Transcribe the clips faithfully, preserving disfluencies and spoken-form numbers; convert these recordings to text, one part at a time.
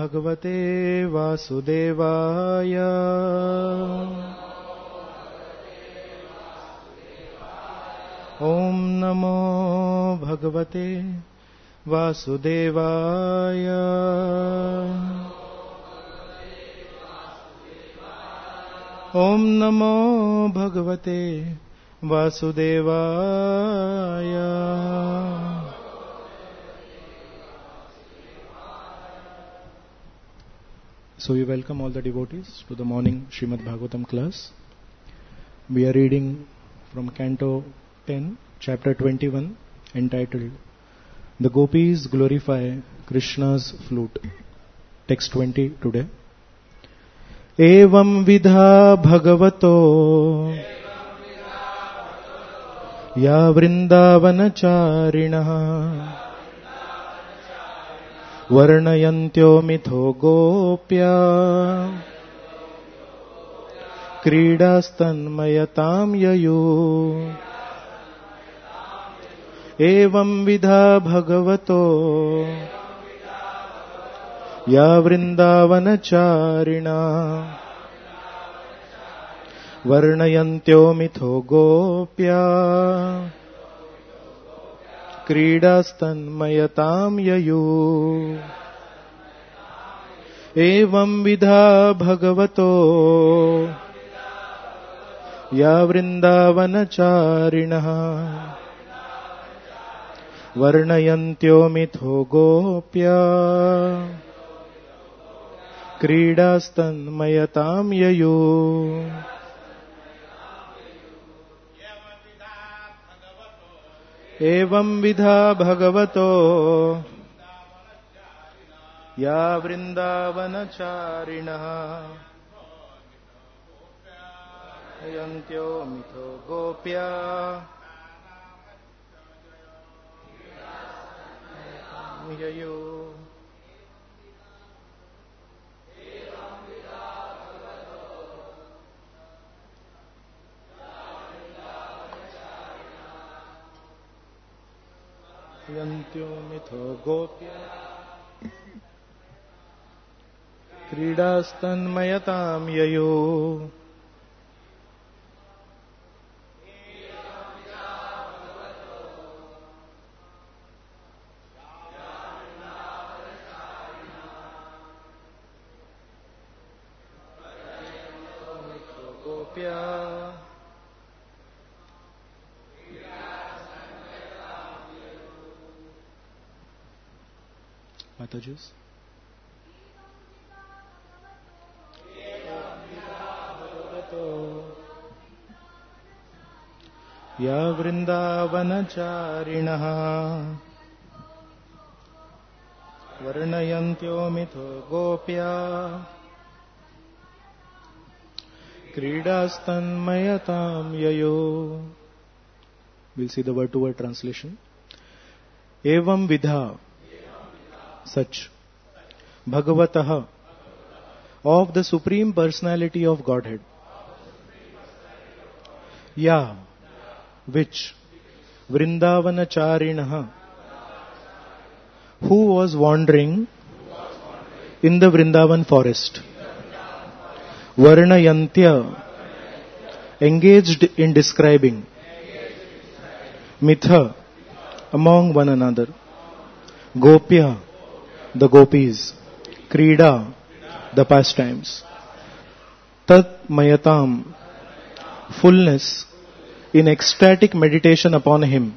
भगवते वासुदेवाय। ओम नमो भगवते वासुदेवाय। ओम नमो भगवते वासुदेवाय। So we welcome all the devotees to the morning Srimad Bhagavatam class. We are reading from Canto ten, Chapter twenty-one, entitled The Gopis Glorify Krishna's Flute. Text twenty today. Evam vidha bhagavato ya vrindavanacharinaha वर्णयन्त्यो मिथो Gopya क्रीडास्तन्मयतां ययौ। एवं विधा भगवतो या वृन्दावनचारिणा वर्णयन्त्यो मिथो गोप्या क्रीडास्तन्मयतां ययौ। एवं विधा भगवतो या वृन्दावनचारिणः वर्णयन्त्यो मिथो गोप्या क्रीडास्तन्मयतां ययौ। एवं विधा भगवतो या वृन्दावनचारिणः यन्त्यो मिथो गोप्या ययौ। यन्त्यो मिथो गोप्या क्रीडास्तन्मयतां ययौ। गोप्या Mataji's. या वृन्दावनचारिणः वर्णयन्त्यो मिथो गोप्या क्रीडास्तन्मयतां ययौ. We'll see the word to word translation. Evam vidha, such, Bhagavatah, of the Supreme Personality of Godhead. Ya, which, Vrindavanacharinaha, who was wandering in the Vrindavan forest. Varnayantya, engaged in describing. Mitha, among one another. Gopya, the gopis. Krida, the pastimes. Tat mayatam, fullness in ecstatic meditation upon him.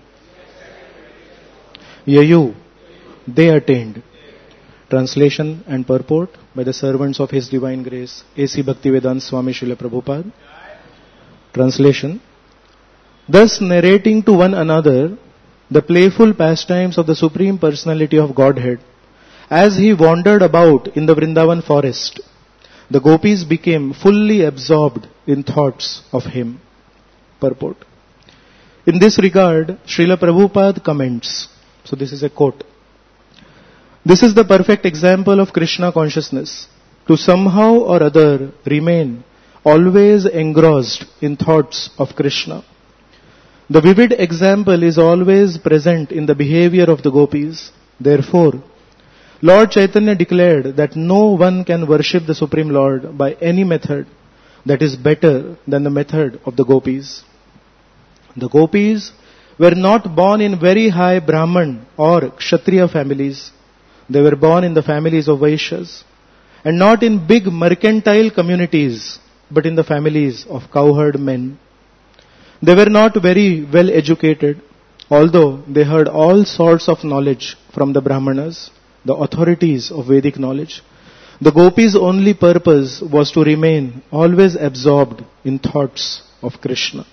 Yayu, they attained. Translation and purport by the servants of His Divine Grace, A C Bhaktivedanta Swami Srila Prabhupada. Translation. Thus narrating to one another the playful pastimes of the Supreme Personality of Godhead, as he wandered about in the Vrindavan forest, the gopis became fully absorbed in thoughts of him. Purport. In this regard, Srila Prabhupada comments, so this is a quote, this is the perfect example of Krishna consciousness, to somehow or other remain always engrossed in thoughts of Krishna. The vivid example is always present in the behavior of the gopis. Therefore, Lord Chaitanya declared that no one can worship the Supreme Lord by any method that is better than the method of the gopis. The gopis were not born in very high Brahman or Kshatriya families. They were born in the families of Vaishyas, and not in big mercantile communities, but in the families of cowherd men. They were not very well educated, although they heard all sorts of knowledge from the Brahmanas, the authorities of Vedic knowledge. The gopis' only purpose was to remain always absorbed in thoughts of Krishna.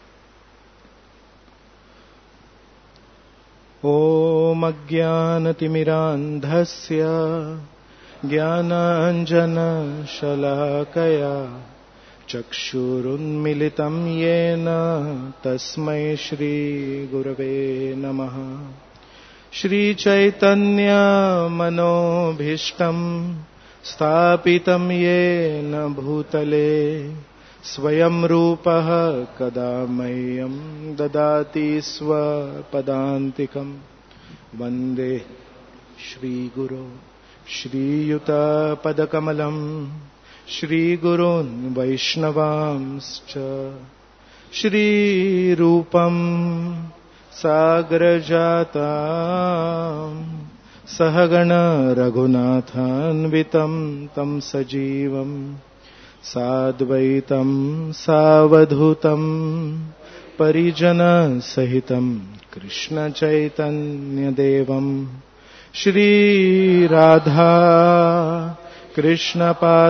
Om Ajnanatimirandhasya Jnananjana Shalakaya Chakshurunmilitam Yena Tasmai Shri Gurave Namaha. Shri Chaitanya Manobhishtam Sthapitam Yena Bhutale Swayam Rupaha Kadamayam Dadati Swa Padantikam Vande Shri Guru Shri Yuta Padakamalam Shri Gurun Vaishnavamscha Shri Rupam Sagrajatam Sahagana Raghunathanvitam Tam Sajivam Sadvaitam Savadhutam Parijana Sahitam Krishna Chaitanya Devam Shri Radha Krishna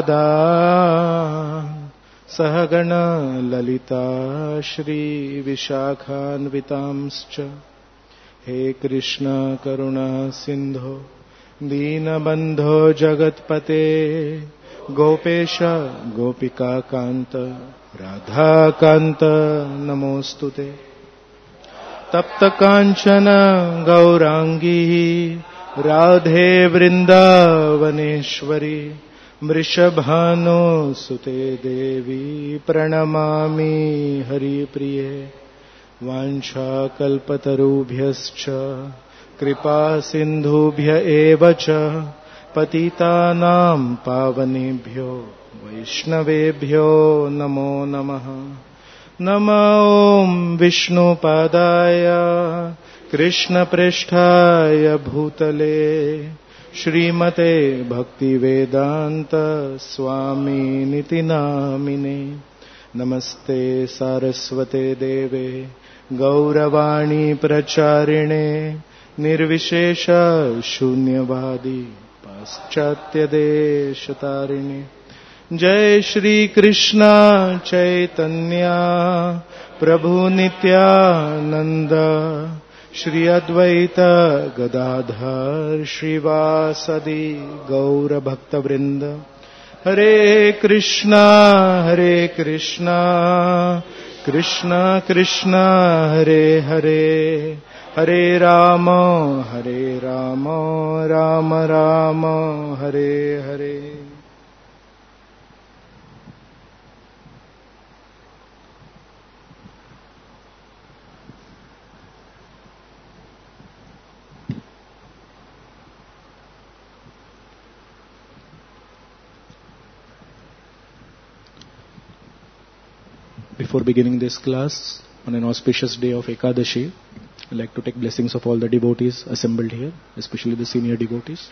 Pada Sahagana Lalita Shri Vishakhanvitamscha. He Krishna Karuna Sindho Dina Bandho Jagatpate Gopesha Gopika Kanta Radha Kanta Namostute. Tapta Kanchana Gaurangi Radhe Vrindavaneshwari Mrishabhano Sute Devi Pranamami Hari Priye. Vancha kalpatarubhyascha kripa sindhubhya evacha patitanam pavanebhyo vaishnavebhyo namo namaha. Nama om Vishnu padaya Krishna pristhaya bhutale Shrimate Bhakti Vedanta Swami Niti Namine. Namaste Saraswate Deve Gauravani Pracharine Nirvishesha Shunyavadi Paschatya Deshatarine. Jai Shri Krishna Chaitanya Prabhu Nityananda Shri Advaita Gadadhar Shrivasadi Gaura Bhakta Vrinda. Hare Krishna, Hare Krishna, Krishna Krishna, Hare Hare, Hare Rama, Hare Rama, Rama Rama, Hare Hare. Before beginning this class, on an auspicious day of Ekadashi, I'd like to take blessings of all the devotees assembled here, especially the senior devotees.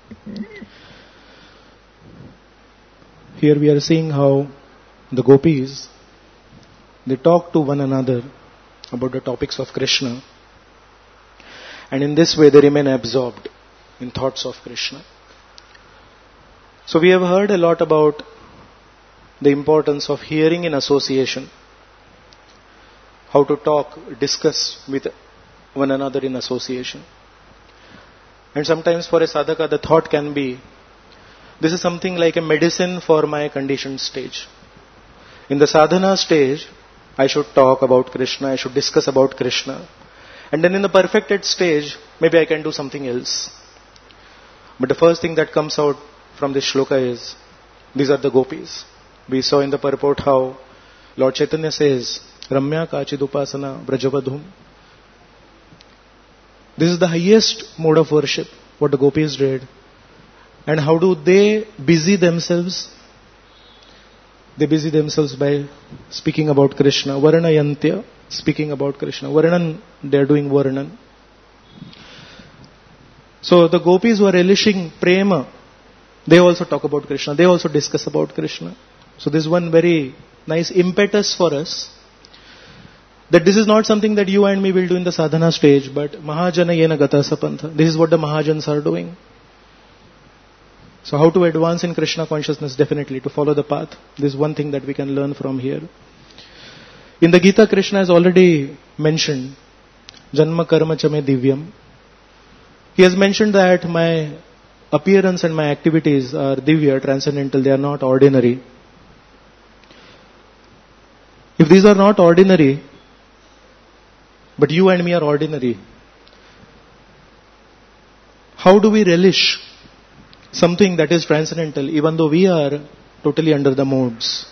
Here we are seeing how the gopis, they talk to one another about the topics of Krishna, and in this way they remain absorbed in thoughts of Krishna. So we have heard a lot about the importance of hearing in association, how to talk, discuss with one another in association. And sometimes for a sadhaka the thought can be, this is something like a medicine for my conditioned stage. In the sadhana stage, I should talk about Krishna, I should discuss about Krishna. And then in the perfected stage, maybe I can do something else. But the first thing that comes out from this shloka is, these are the gopis. We saw in the purport how Lord Chaitanya says, Ramya Kachid Upasana Brajavadhum. This is the highest mode of worship, what the gopis did. And how do they busy themselves? They busy themselves by speaking about Krishna. Varnayantya, speaking about Krishna. Varnan, they are doing Varnan. So the gopis who are relishing prema, they also talk about Krishna. They also discuss about Krishna. So this is one very nice impetus for us, that this is not something that you and me will do in the sadhana stage, but Mahajana yena gata sapantha. This is what the Mahajans are doing. So how to advance in Krishna consciousness? Definitely to follow the path. This is one thing that we can learn from here. In the Gita, Krishna has already mentioned Janma karma chame divyam. He has mentioned that my appearance and my activities are divya, transcendental. They are not ordinary. If these are not ordinary, but you and me are ordinary, how do we relish something that is transcendental even though we are totally under the modes?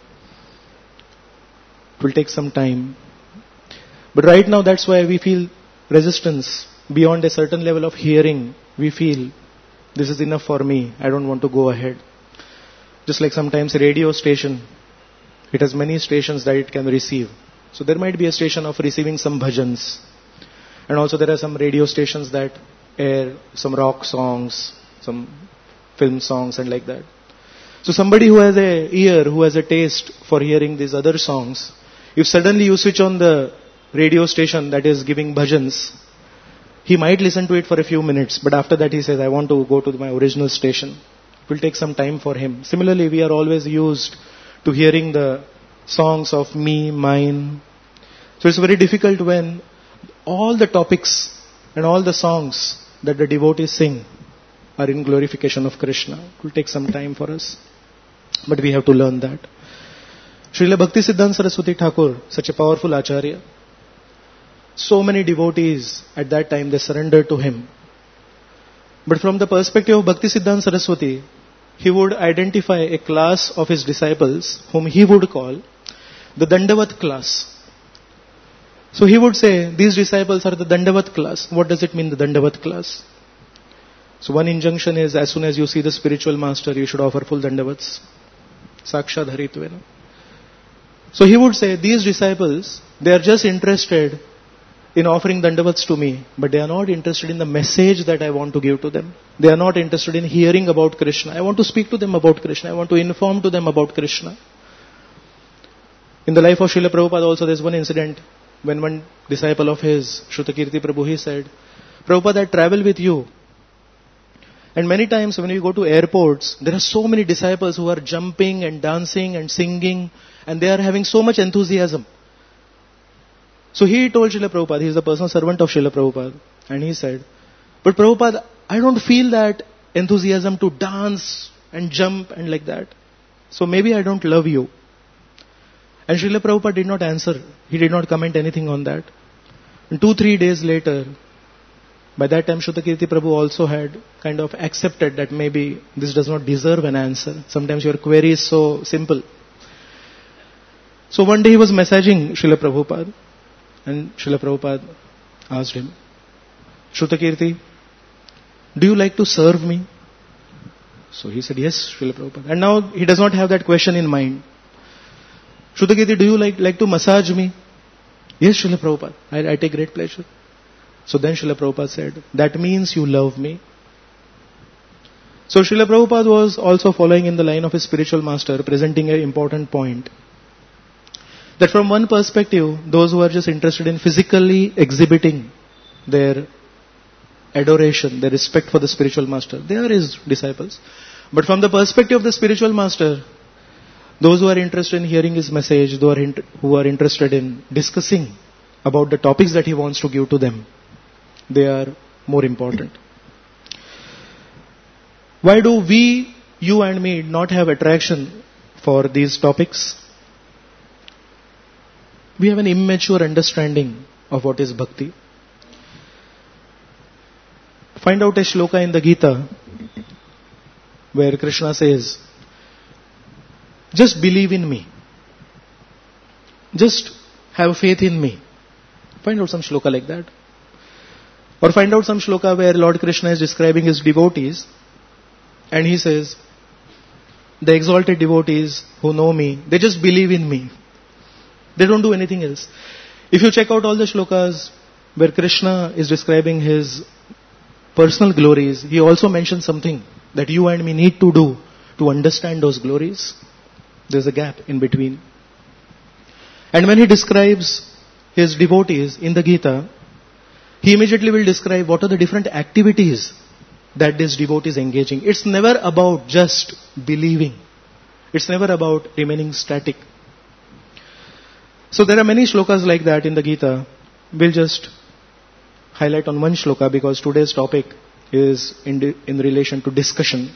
It will take some time. But right now that's why we feel resistance. Beyond a certain level of hearing, we feel this is enough for me. I don't want to go ahead. Just like sometimes a radio station, it has many stations that it can receive. So there might be a station of receiving some bhajans. And also there are some radio stations that air some rock songs, some film songs and like that. So somebody who has a ear, who has a taste for hearing these other songs, if suddenly you switch on the radio station that is giving bhajans, he might listen to it for a few minutes, but after that he says, I want to go to my original station. It will take some time for him. Similarly, we are always used to hearing the songs of me, mine. So it's very difficult when all the topics and all the songs that the devotees sing are in glorification of Krishna. It will take some time for us, but we have to learn that. Srila Bhaktisiddhanta Saraswati Thakur, such a powerful acharya, so many devotees at that time, they surrendered to him. But from the perspective of Bhaktisiddhanta Saraswati, he would identify a class of his disciples whom he would call the Dandavat class. So he would say, these disciples are the Dandavat class. What does it mean, the Dandavat class? So one injunction is, as soon as you see the spiritual master, you should offer full Dandavats. Sakshat Haritvena. So he would say, these disciples, they are just interested in offering Dandavats to me, but they are not interested in the message that I want to give to them. They are not interested in hearing about Krishna. I want to speak to them about Krishna. I want to inform to them about Krishna. In the life of Srila Prabhupada also, there is one incident when one disciple of his, Shrutakirti Prabhu, he said, Prabhupada, I travel with you. And many times when we go to airports, there are so many disciples who are jumping and dancing and singing, and they are having so much enthusiasm. So he told Srila Prabhupada, he is the personal servant of Srila Prabhupada, and he said, but Prabhupada, I don't feel that enthusiasm to dance and jump and like that. So maybe I don't love you. And Srila Prabhupada did not answer. He did not comment anything on that. And two, three days later, by that time Shrutakirti Prabhu also had kind of accepted that maybe this does not deserve an answer. Sometimes your query is so simple. So one day he was messaging Srila Prabhupada. And Srila Prabhupada asked him, Shrutakirti, do you like to serve me? So he said, yes, Srila Prabhupada. And now he does not have that question in mind. Shrutakirti, do you like, like to massage me? Yes, Srila Prabhupada. I, I take great pleasure. So then Srila Prabhupada said, that means you love me. So Srila Prabhupada was also following in the line of his spiritual master, presenting an important point. That from one perspective, those who are just interested in physically exhibiting their adoration, their respect for the spiritual master, they are his disciples. But from the perspective of the spiritual master, those who are interested in hearing his message, those who are, int- who are interested in discussing about the topics that he wants to give to them, they are more important. Why do we, you and me, not have attraction for these topics? We have an immature understanding of what is bhakti. Find out a shloka in the Gita where Krishna says, just believe in me. Just have faith in me. Find out some shloka like that. Or find out some shloka where Lord Krishna is describing his devotees And he says, the exalted devotees who know me, they just believe in me. They don't do anything else. If you check out all the shlokas where Krishna is describing his personal glories, he also mentions something that you and me need to do to understand those glories. There's a gap in between. And when he describes his devotees in the Gita, he immediately will describe what are the different activities that this devotee is engaging. It's never about just believing. It's never about remaining static. So there are many shlokas like that in the Gita. We'll just highlight on one shloka because today's topic is in, di- in relation to discussion.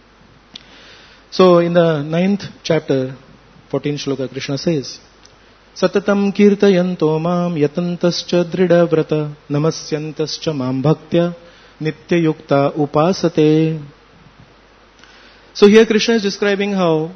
So in the ninth chapter, fourteenth shloka, Krishna says, Satatam kirtayanto mam yatantascha drida vrata namasyantascha mam bhaktya nitya yukta upasate. So here Krishna is describing how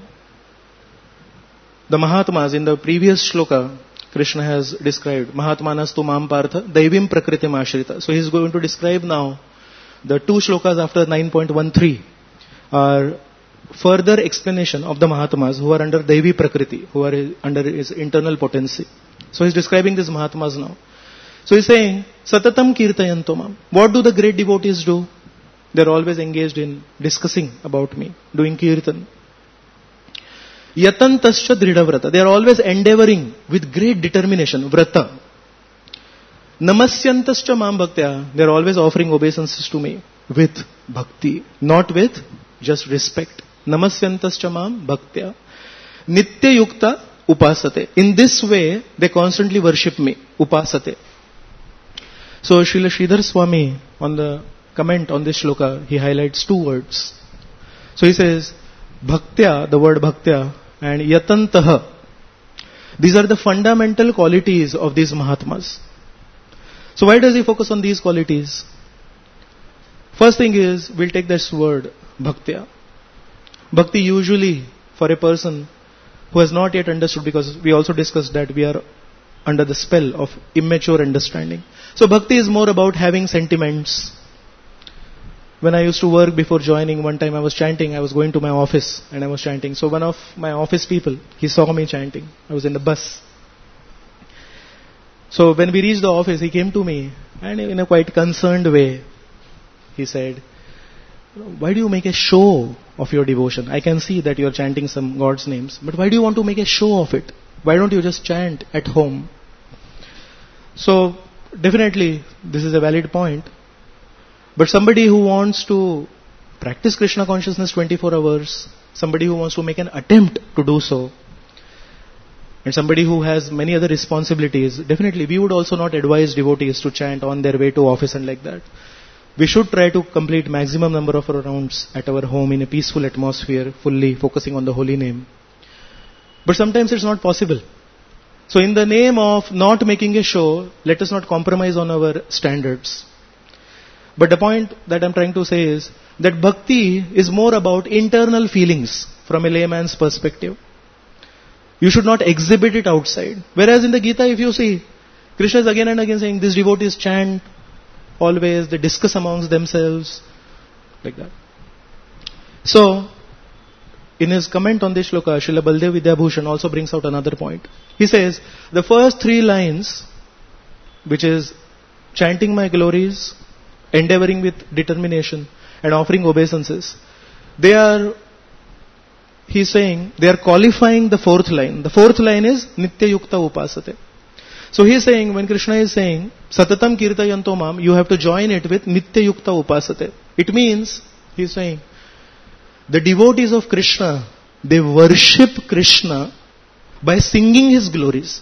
the Mahatmas in the previous shloka, Krishna has described Mahatmanas tu mam partha daivim prakritim ashrita. So he is going to describe now the two shlokas after nine point one three are further explanation of the Mahatmas who are under Daivi Prakriti, who are under his internal potency. So he's describing these Mahatmas now. So he's saying, Satatam kirtayanto mam. What do the great devotees do? They're always engaged in discussing about me, doing kirtan. Yatantascha drida vrata. They are always endeavoring with great determination, vrata. Namasyantascha mam bhaktya. They are always offering obeisances to me with bhakti, not with just respect. Namasyantascha mam bhaktya. Nitya yukta upasate. In this way, they constantly worship me. Upasate. So Srila Sridhar Swami, on the comment on this shloka, he highlights two words. So he says, bhaktya, the word bhaktya, and yatantaha. These are the fundamental qualities of these Mahatmas. So why does he focus on these qualities? First thing is, we'll take this word, bhaktya. Bhakti usually, for a person who has not yet understood, because we also discussed that we are under the spell of immature understanding. So bhakti is more about having sentiments. When I used to work before joining, one time I was chanting, I was going to my office and I was chanting. So one of my office people, he saw me chanting. I was in the bus. So when we reached the office, he came to me and in a quite concerned way, he said, why do you make a show of your devotion? I can see that you are chanting some God's names, but why do you want to make a show of it? Why don't you just chant at home? So definitely this is a valid point. But somebody who wants to practice Krishna consciousness twenty-four hours, somebody who wants to make an attempt to do so, and somebody who has many other responsibilities, definitely we would also not advise devotees to chant on their way to office and like that. We should try to complete maximum number of our rounds at our home in a peaceful atmosphere, fully focusing on the holy name. But sometimes it's not possible. So in the name of not making a show, let us not compromise on our standards. But the point that I'm trying to say is that bhakti is more about internal feelings from a layman's perspective. You should not exhibit it outside. Whereas in the Gita, if you see, Krishna is again and again saying, these devotees chant always, they discuss amongst themselves, like that. So, in his comment on this shloka, Srila Baldev Vidyabhushan also brings out another point. He says, the first three lines, which is chanting my glories, endeavoring with determination, and offering obeisances, they are, he's saying, they are qualifying the fourth line. The fourth line is Nitya Yukta Upasate. So he's saying, when Krishna is saying, Satatam Kirtayanto Mam, you have to join it with Nitya Yukta Upasate. It means, he's saying, the devotees of Krishna, they worship Krishna by singing his glories.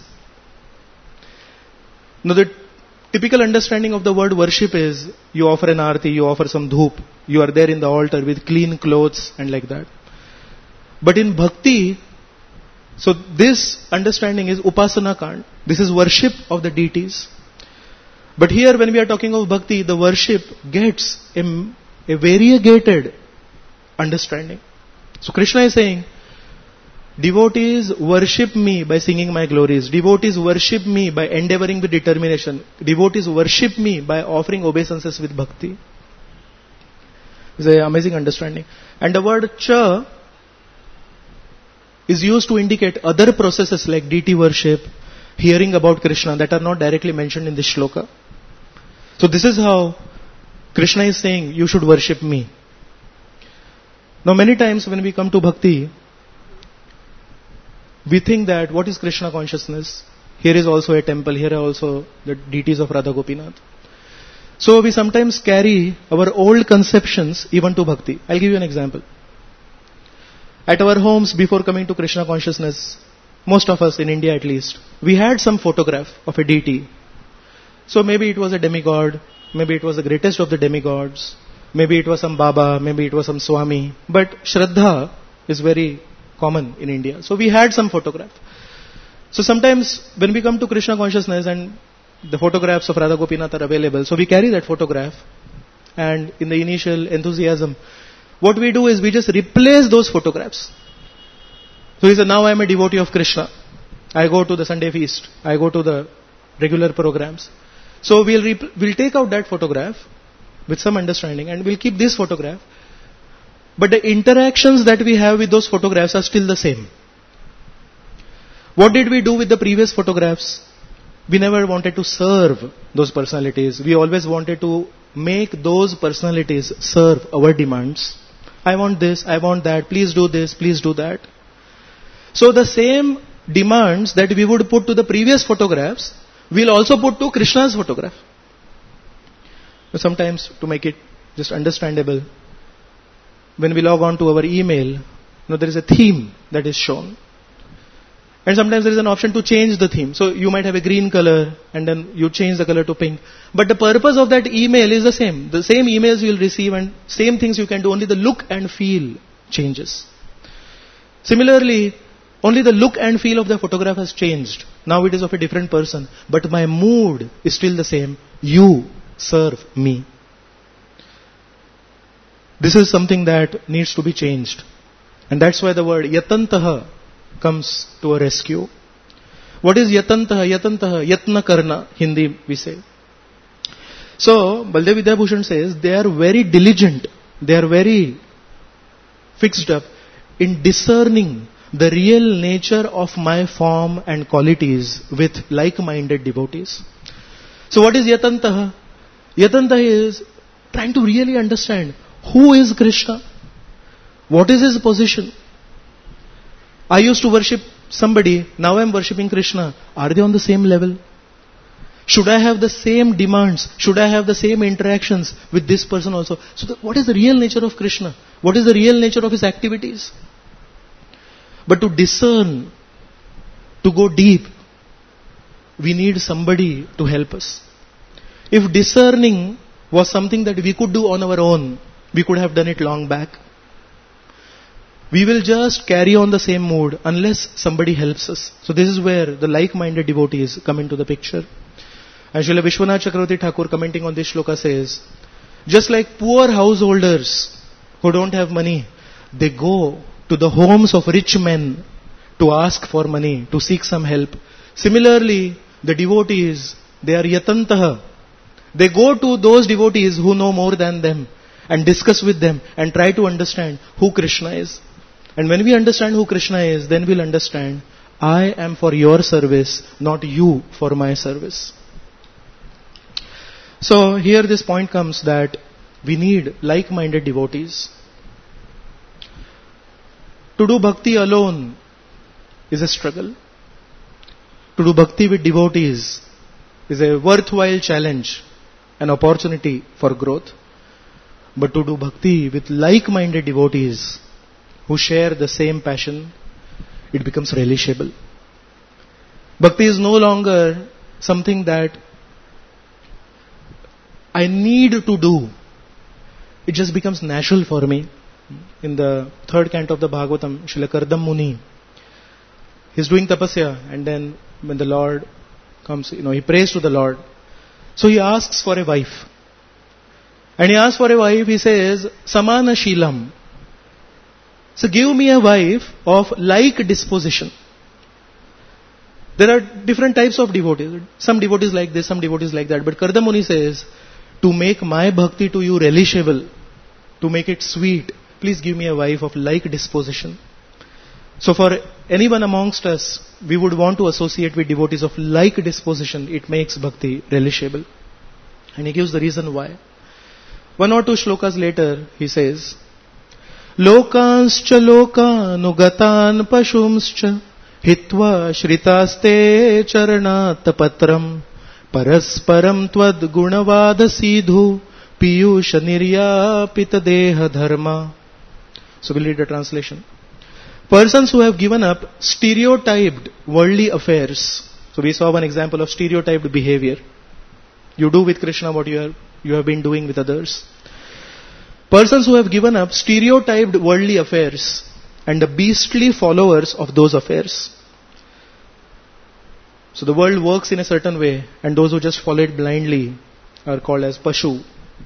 Now the typical understanding of the word worship is, you offer an arati, you offer some dhoop, you are there in the altar with clean clothes and like that. But in bhakti, so this understanding is upasana kand. This is worship of the deities. But here when we are talking of bhakti, the worship gets a, a variegated understanding. So Krishna is saying, devotees worship me by singing my glories. Devotees worship me by endeavoring with determination. Devotees worship me by offering obeisances with bhakti. It's an amazing understanding. And the word cha is used to indicate other processes like deity worship, hearing about Krishna that are not directly mentioned in this shloka. So this is how Krishna is saying, you should worship me. Now many times when we come to bhakti, we think that what is Krishna consciousness? Here is also a temple, here are also the deities of Radha Gopinath. So we sometimes carry our old conceptions even to bhakti. I'll give you an example. At our homes before coming to Krishna consciousness, most of us in India at least, we had some photograph of a deity. So maybe it was a demigod, maybe it was the greatest of the demigods, maybe it was some Baba, maybe it was some Swami. But Shraddha is very common in India. So we had some photograph. So sometimes when we come to Krishna consciousness and the photographs of Radha Gopinath are available, so we carry that photograph and in the initial enthusiasm, what we do is we just replace those photographs. So he said, now I am a devotee of Krishna. I go to the Sunday feast. I go to the regular programs. So we'll, rep- we'll take out that photograph with some understanding and we'll keep this photograph. But the interactions that we have with those photographs are still the same. What did we do with the previous photographs? We never wanted to serve those personalities. We always wanted to make those personalities serve our demands. I want this, I want that, please do this, please do that. So the same demands that we would put to the previous photographs, we'll also put to Krishna's photograph. Sometimes to make it just understandable, when we log on to our email, you know, there is a theme that is shown. And sometimes there is an option to change the theme. So you might have a green color and then you change the color to pink. But the purpose of that email is the same. The same emails you will receive and same things you can do. Only the look and feel changes. Similarly, only the look and feel of the photograph has changed. Now it is of a different person. But my mood is still the same. You serve me. This is something that needs to be changed. And that's why the word yatantaha comes to a rescue. What is yatantaha? Yatantaha, yatna karna, Hindi we say. So, Baldev Vidyabhushan says, they are very diligent, they are very fixed up in discerning the real nature of my form and qualities with like-minded devotees. So what is yatantaha? Yatantaha is trying to really understand who is Krishna, what is his position. I used to worship somebody, now I am worshipping Krishna. Are they on the same level? Should I have the same demands? Should I have the same interactions with this person also? So the, what is the real nature of Krishna? What is the real nature of his activities? But to discern, to go deep, we need somebody to help us. If discerning was something that we could do on our own, we could have done it long back. We will just carry on the same mood unless somebody helps us. So this is where the like-minded devotees come into the picture. And Srila Vishwanath Chakravarti Thakur commenting on this shloka says, just like poor householders who don't have money, they go to the homes of rich men to ask for money, to seek some help. Similarly, the devotees, they are yatantaha. They go to those devotees who know more than them and discuss with them and try to understand who Krishna is. And when we understand who Krishna is, then we'll understand, I am for your service, not you for my service. So here this point comes that we need like-minded devotees. To do bhakti alone is a struggle. To do bhakti with devotees is a worthwhile challenge, an opportunity for growth. But to do bhakti with like-minded devotees who share the same passion, it becomes relishable. Bhakti is no longer something that I need to do. It just becomes natural for me. In the third canto of the Bhagavatam, Srila Kardam Muni, he's doing tapasya, and then when the Lord comes, you know, he prays to the Lord. So he asks for a wife. And he asks for a wife, he says, Samana Sheelam. So give me a wife of like disposition. There are different types of devotees. Some devotees like this, some devotees like that. But Kardam Muni says, to make my bhakti to you relishable, to make it sweet, please give me a wife of like disposition. So for anyone amongst us, we would want to associate with devotees of like disposition. It makes bhakti relishable. And he gives the reason why. One or two shlokas later, he says, Lokanscha lokanugatan pashumscha hitva shritaste charanat patram parasparam tvad gunavada sidhu piyusha niryapita deha dharma. So we'll read the translation. Persons who have given up stereotyped worldly affairs. So we saw one example of stereotyped behavior. You do with Krishna what you, are, you have been doing with others. Persons who have given up stereotyped worldly affairs and the beastly followers of those affairs. So the world works in a certain way, and those who just follow it blindly are called as Pashu.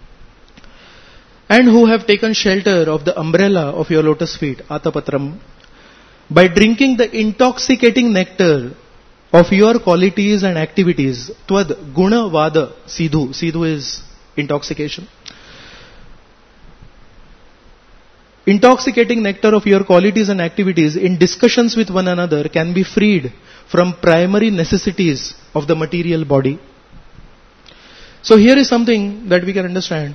And who have taken shelter of the umbrella of your lotus feet, Atapatram, by drinking the intoxicating nectar of your qualities and activities, Tvad Guna Vada Sidhu. Sidhu is intoxication. Intoxicating nectar of your qualities and activities in discussions with one another can be freed from primary necessities of the material body. So here is something that we can understand.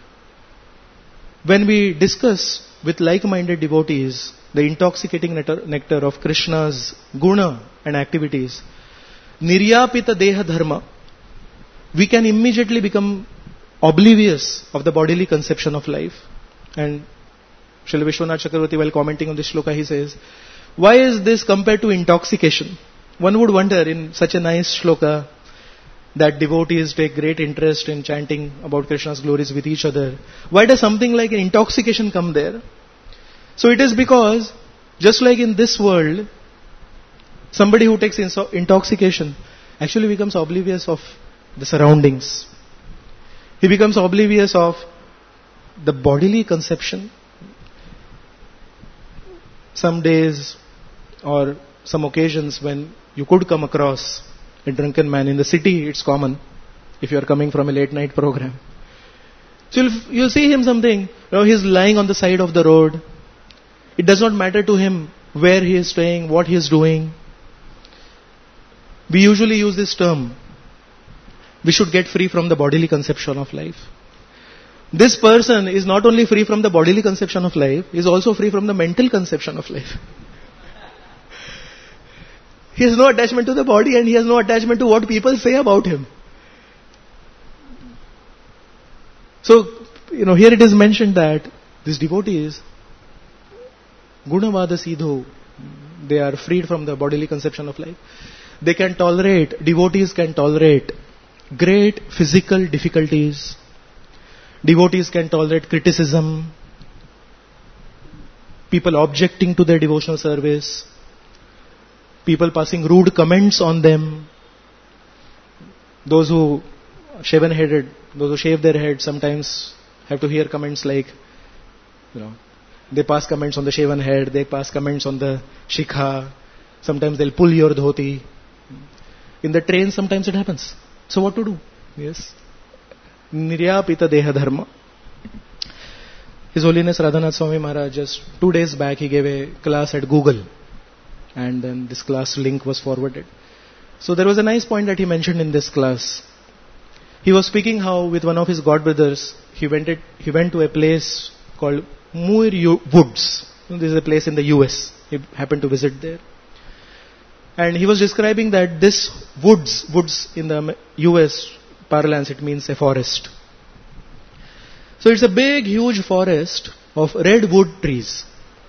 When we discuss with like-minded devotees the intoxicating nectar, nectar of Krishna's guna and activities, niryapita deha dharma, we can immediately become oblivious of the bodily conception of life. And Srila Vishwanath Chakravarti, while commenting on this shloka, he says, why is this compared to intoxication? One would wonder, in such a nice shloka, that devotees take great interest in chanting about Krishna's glories with each other. Why does something like an intoxication come there? So it is because, just like in this world, somebody who takes intoxication actually becomes oblivious of the surroundings. He becomes oblivious of the bodily conception. Some days or some occasions when you could come across a drunken man in the city, it's common if you are coming from a late night program. So you'll, you'll see him something, you know, he's lying on the side of the road. It does not matter to him where he is staying, what he is doing. We usually use this term. We should get free from the bodily conception of life. This person is not only free from the bodily conception of life, he is also free from the mental conception of life. He has no attachment to the body and he has no attachment to what people say about him. So, you know, here it is mentioned that these devotees, Gunavada Sidho, they are freed from the bodily conception of life. They can tolerate, devotees can tolerate great physical difficulties. Devotees can tolerate criticism, people objecting to their devotional service, people passing rude comments on them. Those who shaven-headed, those who shave their head sometimes have to hear comments like, you know, they pass comments on the shaven head, they pass comments on the shikha, sometimes they'll pull your dhoti. In the train sometimes it happens. So what to do? Yes. Niryapita deha dharma. His Holiness Radhanath Swami Maharaj, just two days back, he gave a class at Google. And then this class link was forwarded. So there was a nice point that he mentioned in this class. He was speaking how with one of his god brothers, he went, it, he went to a place called Muir Woods. This is a place in the U S. He happened to visit there. And he was describing that this woods, woods in the U S parlance, it means a forest. So it's a big, huge forest of redwood trees.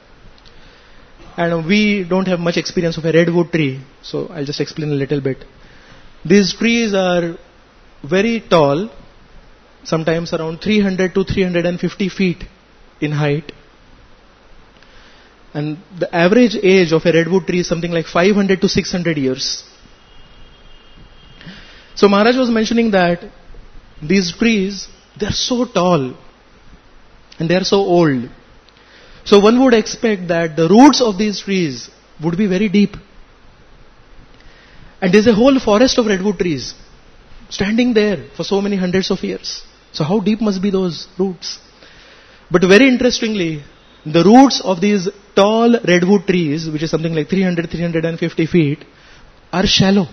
And we don't have much experience of a redwood tree, so I'll just explain a little bit. These trees are very tall, sometimes around three hundred to three hundred fifty feet in height. And the average age of a redwood tree is something like five hundred to six hundred years. So Maharaj was mentioning that these trees, they are so tall and they are so old. So one would expect that the roots of these trees would be very deep. And there's a whole forest of redwood trees standing there for so many hundreds of years. So how deep must be those roots? But very interestingly, the roots of these tall redwood trees, which is something like three hundred to three hundred fifty feet, are shallow.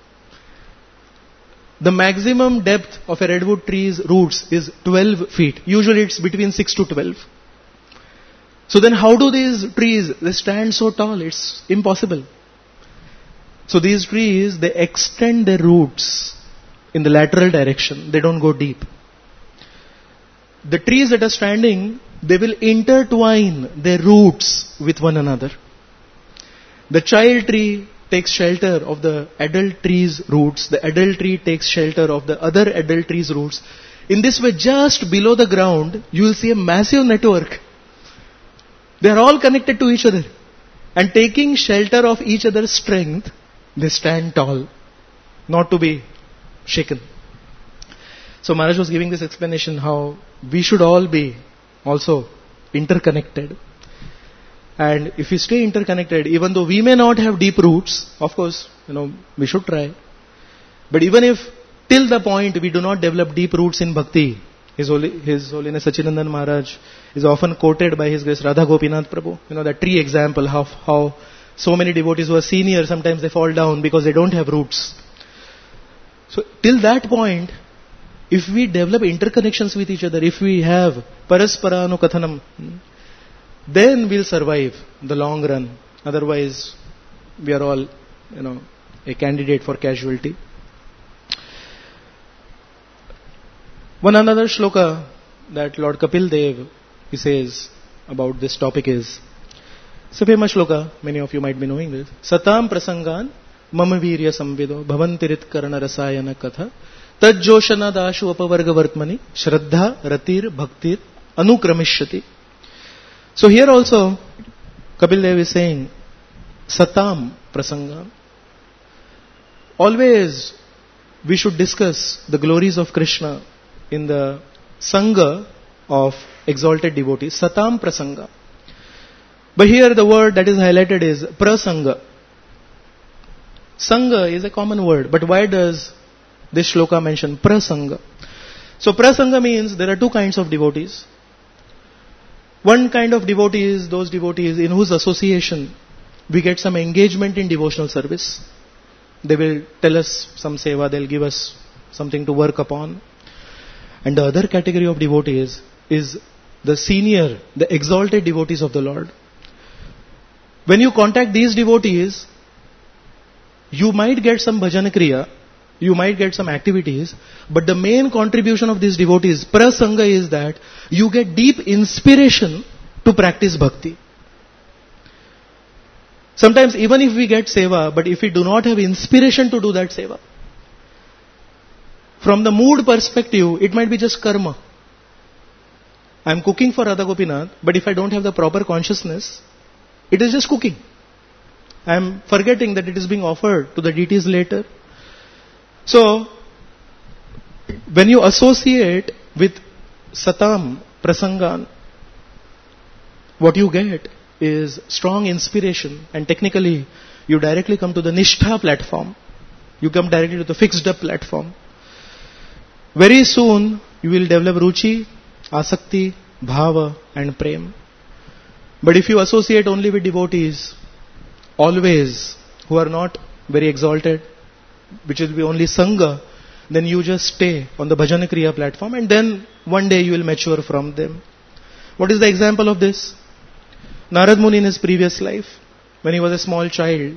The maximum depth of a redwood tree's roots is twelve feet. Usually it's between six to twelve. So then how do these trees, they stand so tall? It's impossible. So these trees, they extend their roots in the lateral direction. They don't go deep. The trees that are standing, they will intertwine their roots with one another. The child tree takes shelter of the adult tree's roots. The adult tree takes shelter of the other adult tree's roots. In this way, just below the ground, you will see a massive network. They are all connected to each other. And taking shelter of each other's strength, they stand tall, not to be shaken. So Maharaj was giving this explanation how we should all be also interconnected. And if we stay interconnected, even though we may not have deep roots, of course, you know, we should try. But even if till the point we do not develop deep roots in bhakti, His, Holi, His Holiness Sachinandan Maharaj is often quoted by His Grace Radha Gopinath Prabhu. You know, that tree example, how, how so many devotees who are senior, sometimes they fall down because they don't have roots. So till that point, if we develop interconnections with each other, if we have parasparanu kathanam, then we'll survive the long run. Otherwise, we are all, you know, a candidate for casualty. One another shloka that Lord Kapil Dev, he says about this topic is, it's a famous shloka, many of you might be knowing this. Satam prasangan mama virya samvido bhavantirit karana rasayana katha tajjoshana dashu apavarga vartmani shraddha ratir bhaktir anukramishati. So here also Kapil Dev is saying Satam prasanga. Always we should discuss the glories of Krishna in the Sangha of exalted devotees. Satam prasanga. But here the word that is highlighted is prasanga. Sangha is a common word, but why does this shloka mention prasanga? So prasanga means there are two kinds of devotees. One kind of devotees, those devotees in whose association we get some engagement in devotional service. They will tell us some seva, they'll give us something to work upon. And the other category of devotees is the senior, the exalted devotees of the Lord. When you contact these devotees, you might get some bhajan kriya, you might get some activities, but the main contribution of these devotees, prasanga, is that you get deep inspiration to practice bhakti. Sometimes even if we get seva, but if we do not have inspiration to do that seva, from the mood perspective, it might be just karma. I am cooking for Radha Gopinath, but if I don't have the proper consciousness, it is just cooking. I am forgetting that it is being offered to the deities later. So, when you associate with Satam, Prasangan, what you get is strong inspiration, and technically you directly come to the Nishtha platform. You come directly to the fixed up platform. Very soon you will develop Ruchi, Asakti, Bhava and Prem. But if you associate only with devotees, always, who are not very exalted, which will be only Sangha, then you just stay on the Bhajan Kriya platform, and then one day you will mature from them. What is the example of this? Narad Muni in his previous life, when he was a small child,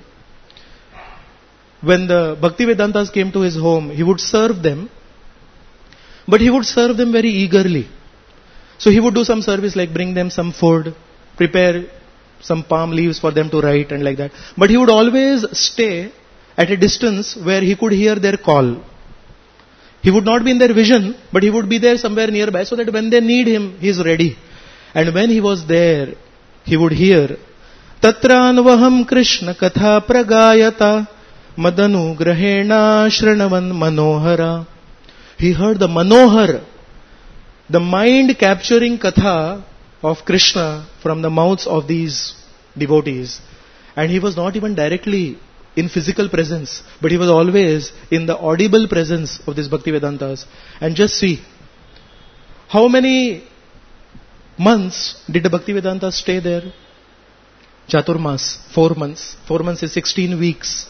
when the Bhaktivedantas came to his home, he would serve them, but he would serve them very eagerly. So he would do some service like bring them some food, prepare some palm leaves for them to write and like that. But he would always stay at a distance where he could hear their call. He would not be in their vision, but he would be there somewhere nearby so that when they need him, he is ready. And when he was there, he would hear, Tatranvaham Krishna Katha Pragayata Madanu Grahena Shranavan Manohara. He heard the Manohar, the mind-capturing katha of Krishna from the mouths of these devotees. And he was not even directly in physical presence, but he was always in the audible presence of these Bhaktivedantas. And just see, how many months did the Bhaktivedanta stay there? Chaturmas, four months. Four months is sixteen weeks.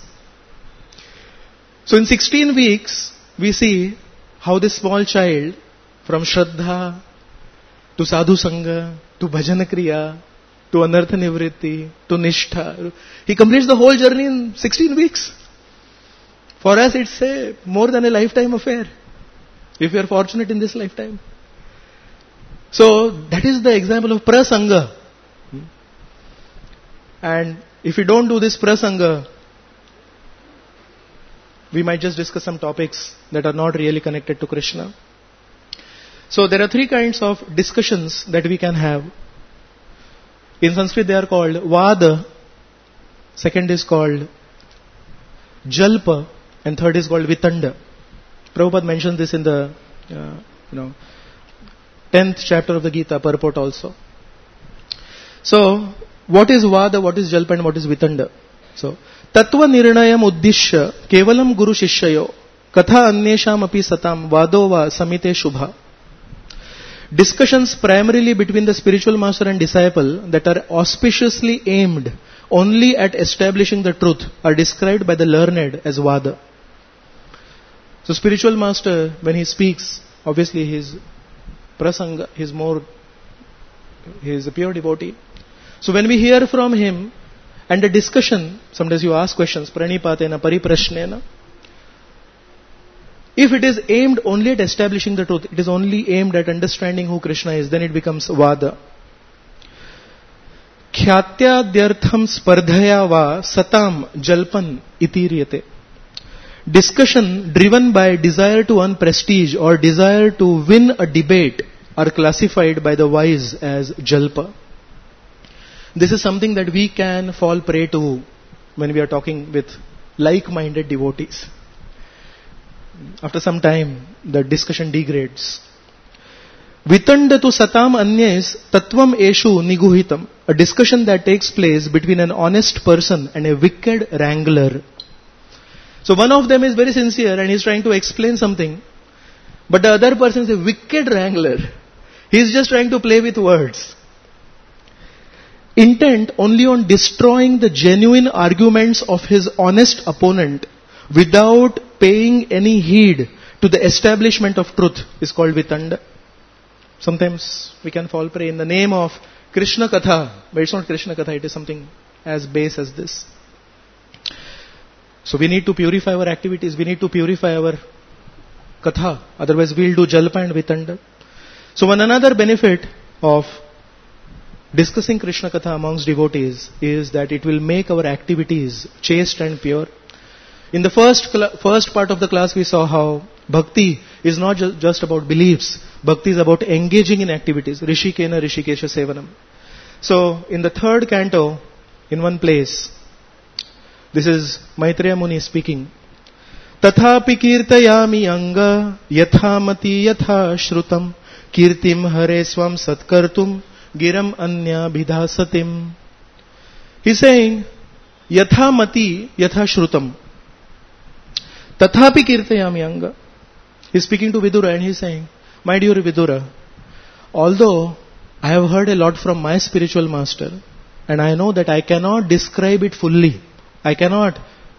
So in sixteen weeks, we see how this small child, from Shraddha to Sadhu Sangha, to Bhajana Kriya, to Anartha Nivritti, to Nishtha, he completes the whole journey in sixteen weeks. For us, it's a more than a lifetime affair, if we are fortunate in this lifetime. So, that is the example of prasanga. And if we don't do this prasanga, we might just discuss some topics that are not really connected to Krishna. So, there are three kinds of discussions that we can have. In Sanskrit, they are called Vada. Second is called Jalpa. And third is called Vitanda. Prabhupada mentions this in the uh, you know tenth chapter of the Gita, purport also. So, what is Vada, what is Jalpa, and what is Vitanda? So, Tattva Nirnayam Uddishya Kevalam Guru Shishyayo Katha Anyesham Api Satam Vado Va Samite Shubha. Discussions primarily between the spiritual master and disciple that are auspiciously aimed only at establishing the truth are described by the learned as Vada. So spiritual master, when he speaks, obviously he is prasanga, he is more, he is a pure devotee. So when we hear from him, and the discussion, sometimes you ask questions, pranipatena, pariprashnena, if it is aimed only at establishing the truth, it is only aimed at understanding who Krishna is, then it becomes Vada. Khyatyadyartham spardhaya va satam jalpan itiryate. Discussion driven by desire to earn prestige or desire to win a debate are classified by the wise as jalpa. This is something that we can fall prey to when we are talking with like-minded devotees. After some time, the discussion degrades. Vitandatu satam anyes tatvam eshu niguhitam. A discussion that takes place between an honest person and a wicked wrangler. So one of them is very sincere and he is trying to explain something. But the other person is a wicked wrangler. He is just trying to play with words. Intent only on destroying the genuine arguments of his honest opponent without paying any heed to the establishment of truth is called Vitanda. Sometimes we can fall prey in the name of Krishna Katha, but it's not Krishna Katha, it is something as base as this. So we need to purify our activities, we need to purify our Katha, otherwise we'll do Jalpa and Vitanda. So one another benefit of discussing Krishna Katha amongst devotees is that it will make our activities chaste and pure. In the first cl- first part of the class we saw how Bhakti is not ju- just about beliefs. Bhakti is about engaging in activities. Rishikena Rishikesha Sevanam. So in the third canto, in one place, this is Maitreya Muni speaking. Tathapi kirtayami anga yathamati yatha shrutam kirtim hare swam satkartum giram anya bidhasatim. He's saying, yathamati yatha shrutam. Tathapi kirtayami anga. He's speaking to Vidura and he's saying, my dear Vidura, although I have heard a lot from my spiritual master and I know that I cannot describe it fully, I cannot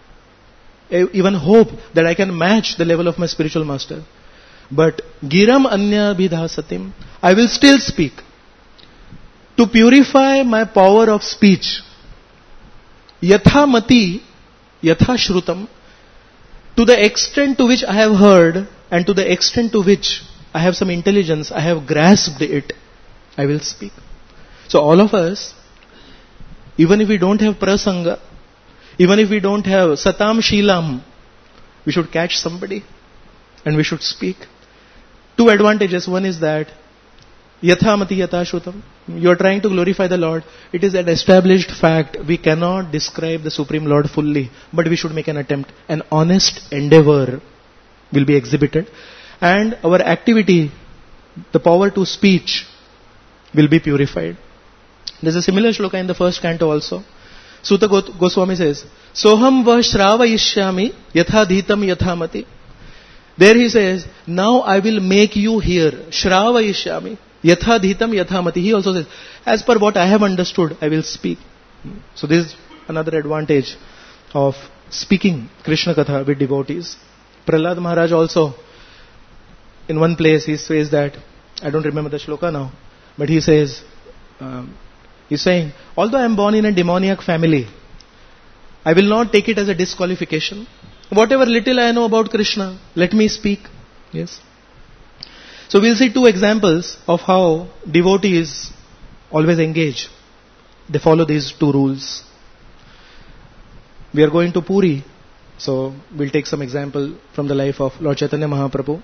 even hope that I can match the level of my spiritual master. But giram anya bidhasatim, I will still speak. To purify my power of speech, yatha mati, yatha shrutam, to the extent to which I have heard and to the extent to which I have some intelligence, I have grasped it, I will speak. So all of us, even if we don't have prasanga, even if we don't have satam shilam, we should catch somebody and we should speak. Two advantages. One is that yatha mati yatha shrutam. You are trying to glorify the Lord. It is an established fact. We cannot describe the Supreme Lord fully, but we should make an attempt. An honest endeavor will be exhibited. And our activity, the power to speech, will be purified. There is a similar shloka in the first canto also. Suta Goswami says, Soham va shravayishyami yatha dhitam yatha mati. There he says, now I will make you hear. Shravayishyami. Yatha dhitam yatha mati. He also says, as per what I have understood, I will speak. So this is another advantage of speaking Krishna Katha with devotees. Prahlad Maharaj also, in one place he says that, I don't remember the shloka now, but he says, um, he's saying, although I am born in a demoniac family, I will not take it as a disqualification. Whatever little I know about Krishna, let me speak. Yes. So we'll see two examples of how devotees always engage. They follow these two rules. We are going to Puri, so we'll take some example from the life of Lord Chaitanya Mahaprabhu.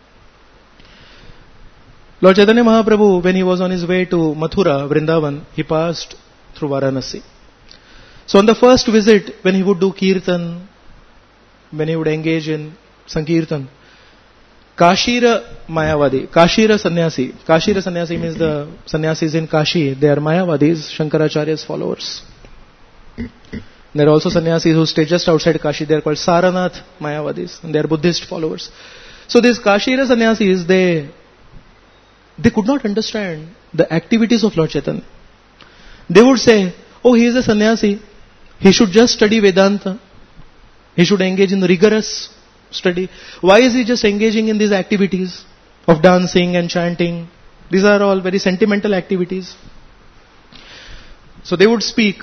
Lord Chaitanya Mahaprabhu, when he was on his way to Mathura, Vrindavan, he passed through Varanasi. So on the first visit, when he would do Kirtan, when he would engage in Sankirtan, Kashira Mayavadi, Kashira Sannyasi. Kashira Sannyasi means the sannyasis in Kashi. They are Mayavadis, Shankaracharya's followers. There are also sannyasis who stay just outside Kashi. They are called Saranath Mayavadis. And they are Buddhist followers. So these Kashira sannyasis, they, they could not understand the activities of Lord Chaitanya. They would say, oh, he is a sannyasi. He should just study Vedanta. He should engage in rigorous study. Why is he just engaging in these activities of dancing and chanting? These are all very sentimental activities. So they would speak,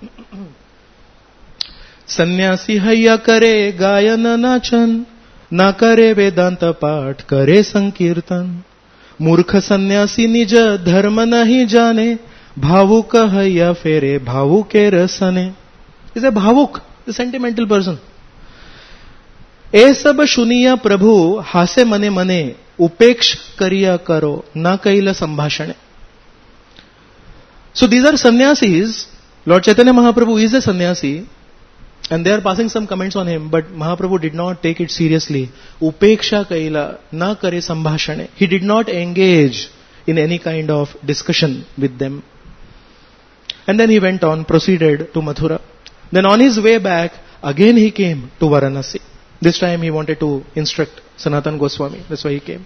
Sannyasi haya kare gayana nachan, na kare Vedanta path, kare sankirtan. Murkha sannyasi nija dharma nahi jane, bhavuka haya fere bhavuke rasane. He's a bhavuk, a sentimental person. ए सब सुनिया प्रभु हासे मने मने उपेक्ष करिया करो ना कैला संभाषणे. So these are sannyasis. Lord Chaitanya Mahaprabhu is a sannyasi and they are passing some comments on him, but Mahaprabhu did not take it seriously. Upeksha kaila na kare sambhashane. He did not engage in any kind of discussion with them. And then he went on, proceeded to Mathura. Then on his way back, again he came to Varanasi. This time he wanted to instruct Sanatana Goswami. That's why he came.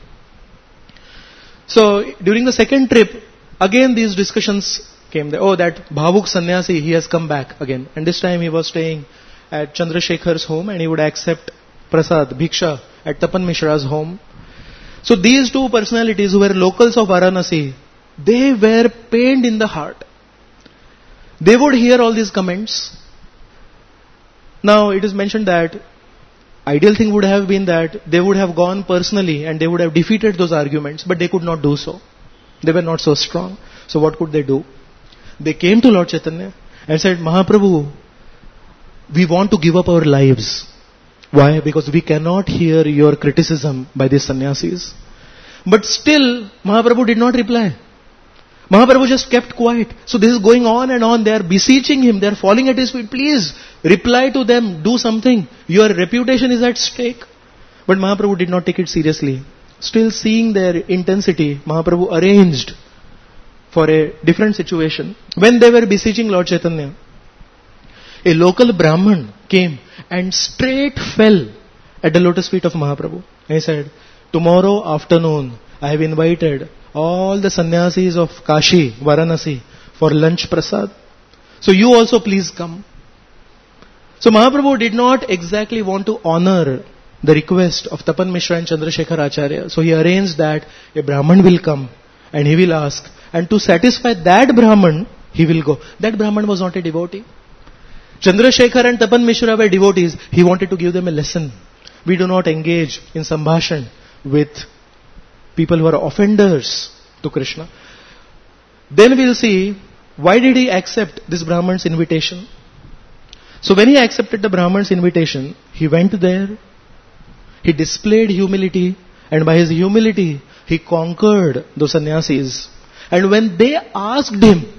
So during the second trip, again these discussions came there. Oh, that Bhavuk Sannyasi, he has come back again. And this time he was staying at Chandrasekhar's home and he would accept prasad, bhiksha at Tapan Mishra's home. So these two personalities who were locals of Varanasi, they were pained in the heart. They would hear all these comments. Now it is mentioned that ideal thing would have been that they would have gone personally and they would have defeated those arguments, but they could not do so. They were not so strong. So what could they do? They came to Lord Chaitanya and said, Mahaprabhu, we want to give up our lives. Why? Because we cannot hear your criticism by these sannyasis. But still, Mahaprabhu did not reply. Mahaprabhu just kept quiet. So this is going on and on. They are beseeching him. They are falling at his feet. Please, reply to them. Do something. Your reputation is at stake. But Mahaprabhu did not take it seriously. Still seeing their intensity, Mahaprabhu arranged for a different situation. When they were beseeching Lord Chaitanya, a local Brahman came and straight fell at the lotus feet of Mahaprabhu. And he said, tomorrow afternoon, I have invited all the sannyasis of Kashi, Varanasi, for lunch prasad. So you also please come. So Mahaprabhu did not exactly want to honor the request of Tapan Mishra and Chandrasekhar Acharya. So he arranged that a Brahman will come and he will ask. And to satisfy that Brahman, he will go. That Brahman was not a devotee. Chandrasekhar and Tapan Mishra were devotees. He wanted to give them a lesson. We do not engage in sambhashan with people who are offenders to Krishna. Then we'll see, why did he accept this Brahman's invitation? So when he accepted the Brahman's invitation, he went there, he displayed humility, and by his humility, he conquered those sannyasis. And when they asked him,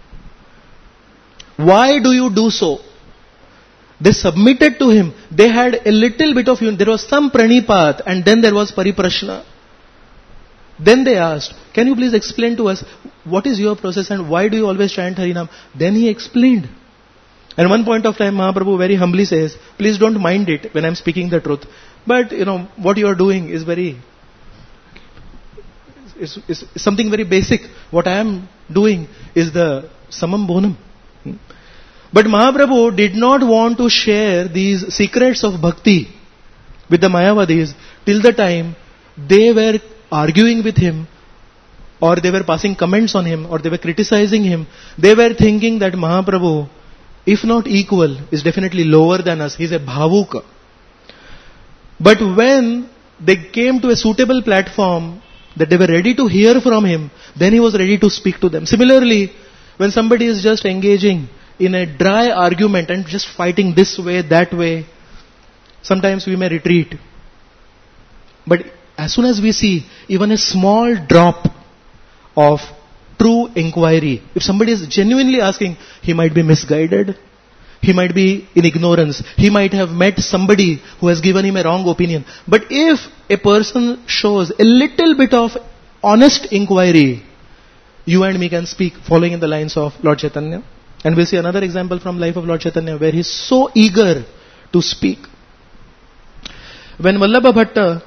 why do you do so? They submitted to him. They had a little bit of, there was some pranipat and then there was pariprashna. Then they asked, can you please explain to us, what is your process and why do you always chant Harinam? Then he explained. And one point of time, Mahaprabhu very humbly says, please don't mind it when I'm speaking the truth. But, you know, what you are doing is very, It's, it's, it's something very basic. What I am doing is the samam bonum. But Mahaprabhu did not want to share these secrets of bhakti with the Mayavadis till the time they were arguing with him, or they were passing comments on him, or they were criticizing him. They were thinking that Mahaprabhu, if not equal, is definitely lower than us. He's a bhavuka. But when they came to a suitable platform that they were ready to hear from him, then he was ready to speak to them. Similarly, when somebody is just engaging in a dry argument and just fighting this way, that way, sometimes we may retreat. But as soon as we see even a small drop of true inquiry, if somebody is genuinely asking, he might be misguided, he might be in ignorance, he might have met somebody who has given him a wrong opinion. But if a person shows a little bit of honest inquiry, you and me can speak following in the lines of Lord Chaitanya. And we'll see another example from life of Lord Chaitanya where he's so eager to speak. When Vallabha Bhatta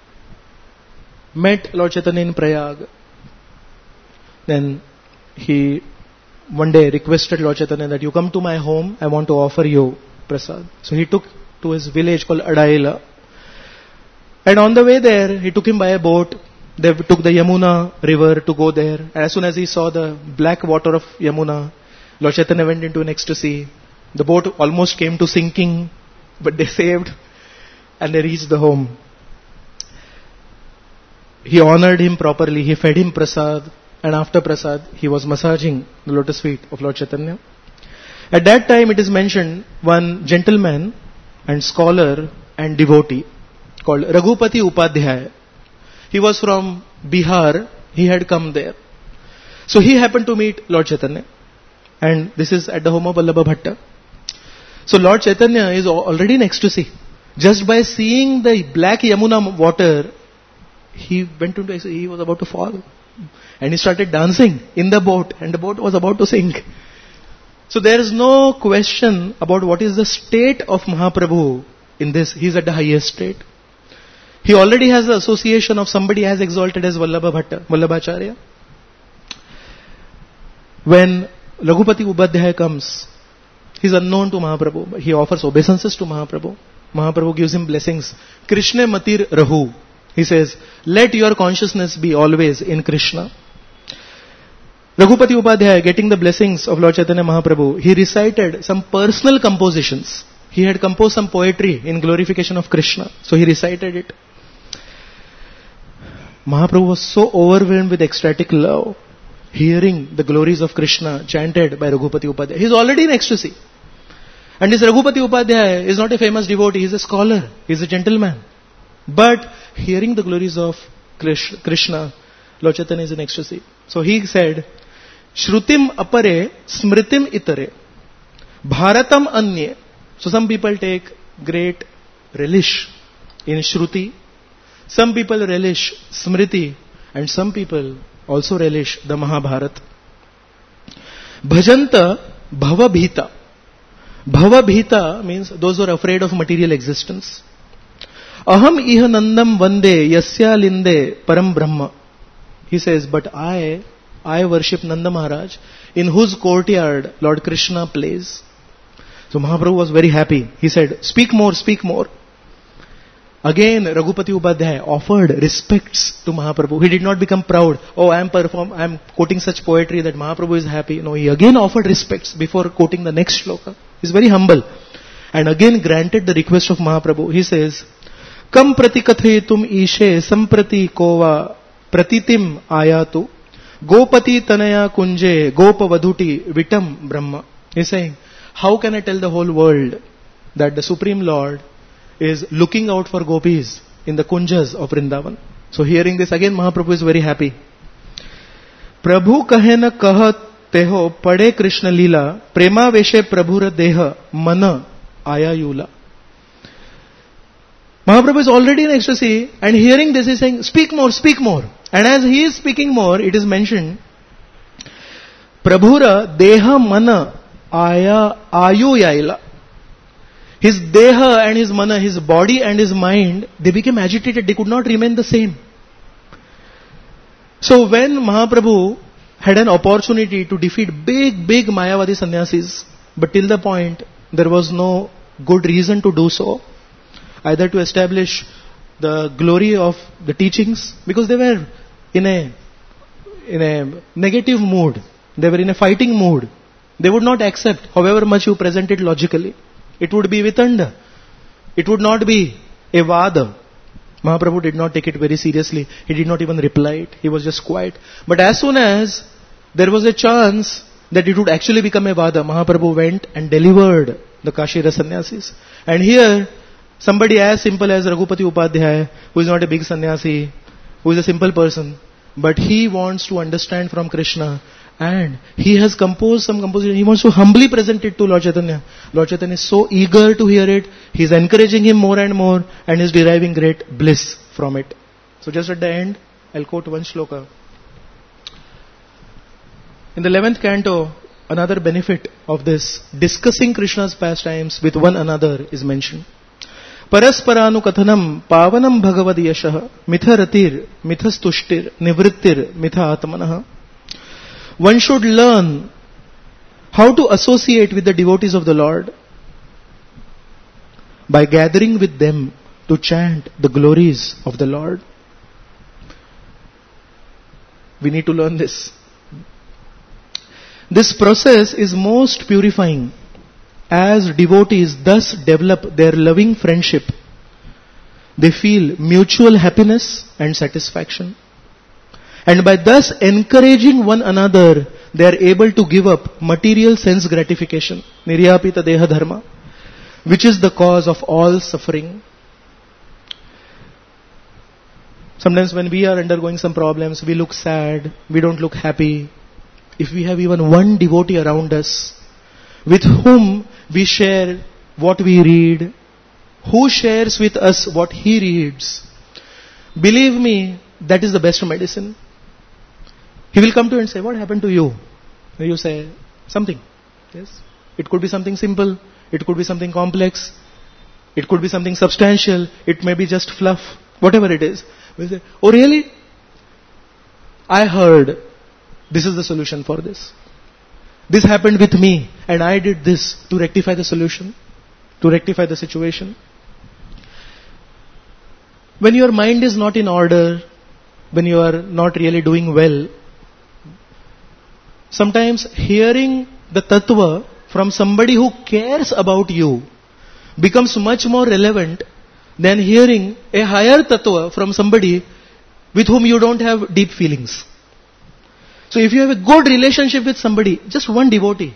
met Lord Chaitanya in Prayag, then he one day requested Lord Chaitanya that you come to my home, I want to offer you prasad. So he took to his village called Adaila. And on the way there, he took him by a boat. They took the Yamuna river to go there. And as soon as he saw the black water of Yamuna, Lord Chaitanya went into an ecstasy. The boat almost came to sinking, but they saved and they reached the home. He honored him properly. He fed him prasad. And after prasad, he was massaging the lotus feet of Lord Chaitanya. At that time, it is mentioned, one gentleman and scholar and devotee called Raghupati Upadhyaya. He was from Bihar. He had come there. So he happened to meet Lord Chaitanya. And this is at the home of Vallabha Bhatta. So Lord Chaitanya is already in ecstasy. Just by seeing the black Yamuna water, he went into ecstasy. He was about to fall. And he started dancing in the boat. And the boat was about to sink. So there is no question about what is the state of Mahaprabhu in this. He is at the highest state. He already has the association of somebody as exalted as Vallabha Bhatta, Vallabhacharya. When Raghupati Upadhyaya comes, he is unknown to Mahaprabhu, but he offers obeisances to Mahaprabhu. Mahaprabhu gives him blessings. Krishna Matir Rahu. He says, let your consciousness be always in Krishna. Raghupati Upadhyaya, getting the blessings of Lord Chaitanya Mahaprabhu, he recited some personal compositions. He had composed some poetry in glorification of Krishna. So he recited it. Mahaprabhu was so overwhelmed with ecstatic love, hearing the glories of Krishna chanted by Raghupati Upadhyaya. He is already in ecstasy. And this Raghupati Upadhyaya is not a famous devotee, he is a scholar, he is a gentleman. But hearing the glories of Krishna, Lord Chaitanya is in ecstasy. So he said, Shrutim apare smritim itare bharatam anye. So some people take great relish in Shruti, some people relish Smriti, and some people also relish the Mahabharata. Bhajanta bhavabhita. Bhavabhita means those who are afraid of material existence. Aham iha nandam vande yasya linde param brahma. He says, but I, I worship Nanda Maharaj, in whose courtyard Lord Krishna plays. So Mahaprabhu was very happy. He said, speak more, speak more. Again, Raghupati Upadhyaya offered respects to Mahaprabhu. He did not become proud. Oh, I am perform, I am quoting such poetry that Mahaprabhu is happy. No, he again offered respects before quoting the next shloka. He is very humble. And again granted the request of Mahaprabhu. He says, Kam prati kathayitum ishe samprati kova pratitim ayatu gopati tanaya kunje gopa vadhuti vitam brahma. He is saying, how can I tell the whole world that the Supreme Lord is looking out for gopis in the kunjas of Vrindavan? So hearing this again, Mahaprabhu is very happy. Prabhu kahe na kaha teho pade Krishna lila prema veshe prabhura deha mana ayayula. Mahaprabhu is already in ecstasy, and hearing this he is saying, speak more, speak more. And as he is speaking more, it is mentioned, Prabhura deha mana aya ayu yaila. His deha and his mana, his body and his mind, they became agitated. They could not remain the same. So when Mahaprabhu had an opportunity to defeat big, big Mayavadi sannyasis, but till the point there was no good reason to do so, either to establish the glory of the teachings, because they were in a in a negative mood, they were in a fighting mood. They would not accept, however much you present it logically. It would be vitanda. It would not be a vada. Mahaprabhu did not take it very seriously. He did not even reply it. He was just quiet. But as soon as there was a chance that it would actually become a vada, Mahaprabhu went and delivered the Kashira sannyasis. And here, somebody as simple as Raghupati Upadhyaya, who is not a big sannyasi, who is a simple person, but he wants to understand from Krishna, and he has composed some composition. He wants to humbly present it to Lord Chaitanya. Lord Chaitanya is so eager to hear it. He is encouraging him more and more, and is deriving great bliss from it. So just at the end, I'll quote one shloka. In the eleventh canto, another benefit of this discussing Krishna's pastimes with one another is mentioned. Parasparanu kathanam pavanam bhagavad yashah mitharatir mithastushtir nivrittir mitha atmanah. One should learn how to associate with the devotees of the Lord by gathering with them to chant the glories of the Lord. We need to learn this. This process is most purifying as devotees thus develop their loving friendship. They feel mutual happiness and satisfaction. And by thus encouraging one another, they are able to give up material sense gratification, niryapita deha dharma, which is the cause of all suffering. Sometimes when we are undergoing some problems, we look sad, we don't look happy. If we have even one devotee around us, with whom we share what we read, who shares with us what he reads, believe me, that is the best medicine. He will come to you and say, what happened to you? And you say, something. Yes. It could be something simple. It could be something complex. It could be something substantial. It may be just fluff. Whatever it is. We say, oh really? I heard this is the solution for this. This happened with me and I did this to rectify the solution, to rectify the situation. When your mind is not in order, when you are not really doing well, sometimes hearing the tattva from somebody who cares about you becomes much more relevant than hearing a higher tattva from somebody with whom you don't have deep feelings. So if you have a good relationship with somebody, just one devotee,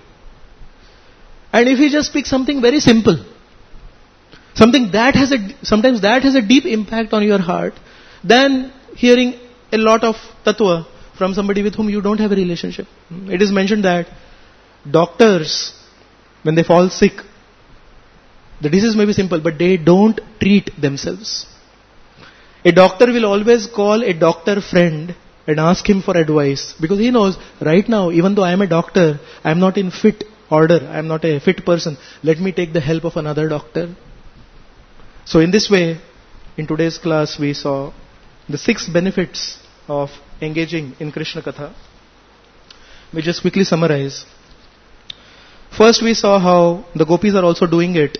and if he just speaks something very simple, something that has a, sometimes that has a deep impact on your heart, than hearing a lot of tattva from somebody with whom you don't have a relationship. It is mentioned that doctors, when they fall sick, the disease may be simple, but they don't treat themselves. A doctor will always call a doctor friend and ask him for advice, because he knows, right now, even though I am a doctor, I am not in fit order, I am not a fit person, let me take the help of another doctor. So in this way, in today's class we saw the six benefits of engaging in Krishna Katha. We just quickly summarize. First we saw how the gopis are also doing it,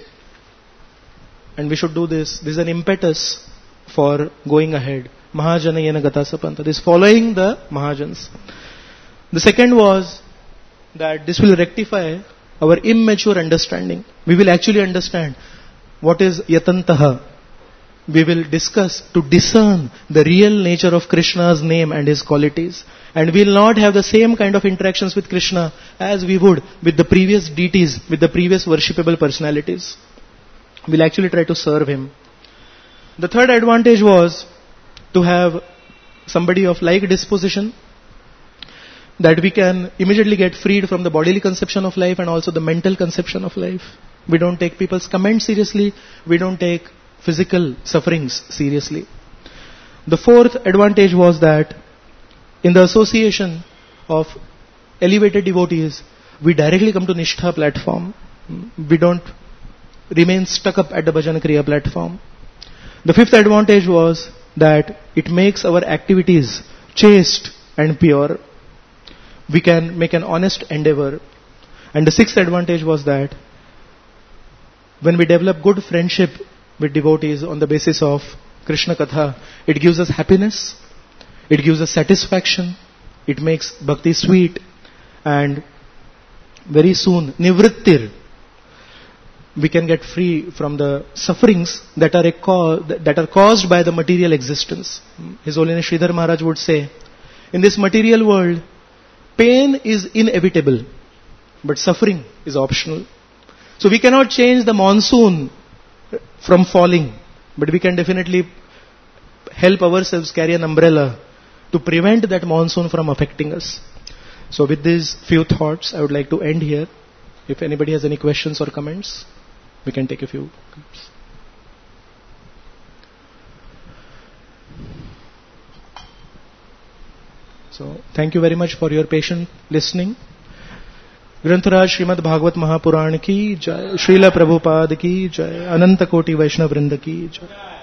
and we should do this. This is an impetus for going ahead. Mahajanayena Gata Sapanta. This following the Mahajans. The second was that this will rectify our immature understanding. We will actually understand what is yatantaha. We will discuss to discern the real nature of Krishna's name and his qualities. And we will not have the same kind of interactions with Krishna as we would with the previous deities, with the previous worshipable personalities. We will actually try to serve him. The third advantage was to have somebody of like disposition, that we can immediately get freed from the bodily conception of life and also the mental conception of life. We don't take people's comments seriously. We don't take physical sufferings seriously. The fourth advantage was that in the association of elevated devotees, we directly come to Nishtha platform. We don't remain stuck up at the Bhajan Kriya platform. The fifth advantage was that it makes our activities chaste and pure. We can make an honest endeavor. And the sixth advantage was that when we develop good friendship with devotees on the basis of Krishna Katha, it gives us happiness, it gives us satisfaction, it makes bhakti sweet, and very soon, nivrittir, we can get free from the sufferings that are, a co- that are caused by the material existence. His Holiness Sridhar Maharaj would say, in this material world, pain is inevitable, but suffering is optional. So we cannot change the monsoon from falling, but we can definitely help ourselves carry an umbrella to prevent that monsoon from affecting us. So with these few thoughts, I would like to end here. If anybody has any questions or comments, we can take a few. So thank you very much for your patient listening. ग्रंथराज Shrimad Bhagavat Mahapuran की जय, श्रील प्रभुपाद की जय, अनंत कोटि वैष्णव वृंद की जय.